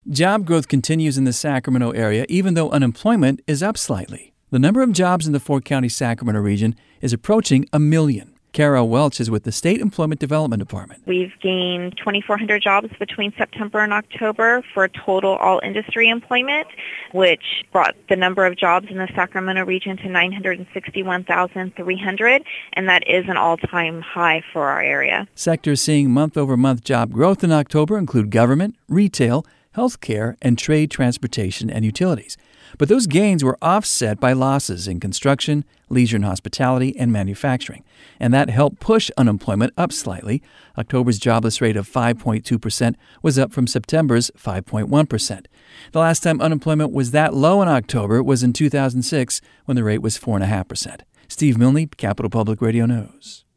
Job growth continues in the Sacramento area, even though unemployment is up slightly. The number of jobs in the Fort County Sacramento region is approaching 1 million. Kara Welch is with the State Employment Development Department. We've gained 2,400 jobs between September and October for total all-industry employment, which brought the number of jobs in the Sacramento region to 961,300, and that is an all-time high for our area. Sectors seeing month-over-month job growth in October include government, retail, healthcare, and trade, transportation, and utilities. But those gains were offset by losses in construction, leisure and hospitality, and manufacturing. And that helped push unemployment up slightly. October's jobless rate of 5.2% was up from September's 5.1%. The last time unemployment was that low in October was in 2006, when the rate was 4.5%. Steve Milne, Capital Public Radio News.